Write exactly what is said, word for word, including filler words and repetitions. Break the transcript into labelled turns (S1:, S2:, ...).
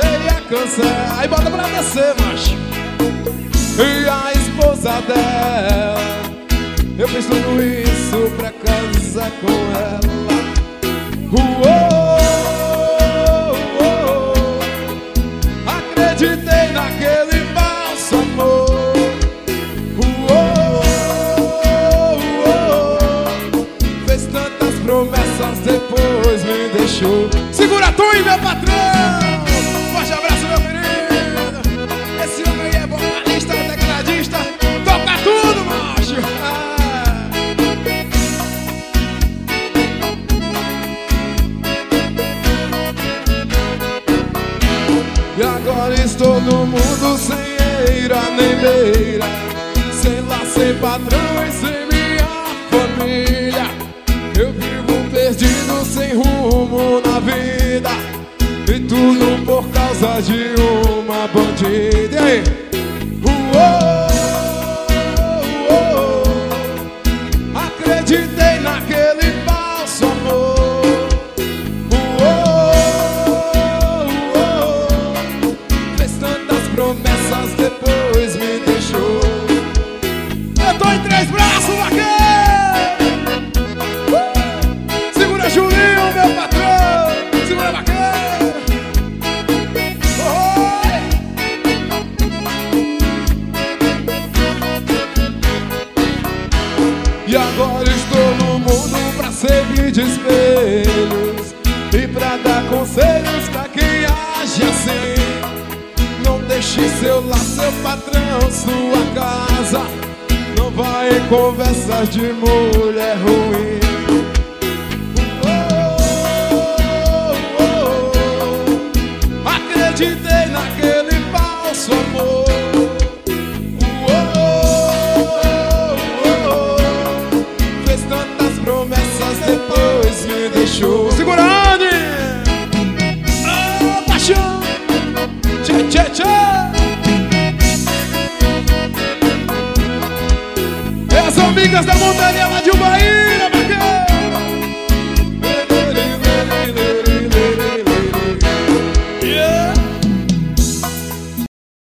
S1: achei a canção. Aí bota pra descer, macho. E a esposa dela, eu fiz tudo isso pra casar com ela. Uou, uou, acreditei naquele falso amor. Uou, uou, fez tantas promessas, depois me deixou. Segura a tua, meu patrão. Forte abraço, meu querido. Esse homem aí é vocalista, é tecladista, toca tudo, macho. Ah. E agora estou no mundo sem eira nem beira, sem lá, sem patrão e sem minha família. Eu vivo perdido, sem rumo na vida, e tudo por causa de uma bandida. E aí? Uou, uou, acreditei naquele falso amor. Uou, uou, fez tantas promessas, depois me deixou. Eu tô em três braços, vaqueiro. uh! Segura Julinho, meu patrão. Segura, vaqueiro. E agora estou no mundo pra servir de espelhos e pra dar conselhos pra quem age assim. Não deixe seu lar, seu patrão, sua casa. Não vai em conversas de mulher ruim. Oh, oh, oh, acreditei naquele falso amor. Depois me deixou. Segura onde? Oh, paixão. Tchê, tchê, tchê. E as amigas da montanha lá de Bahia.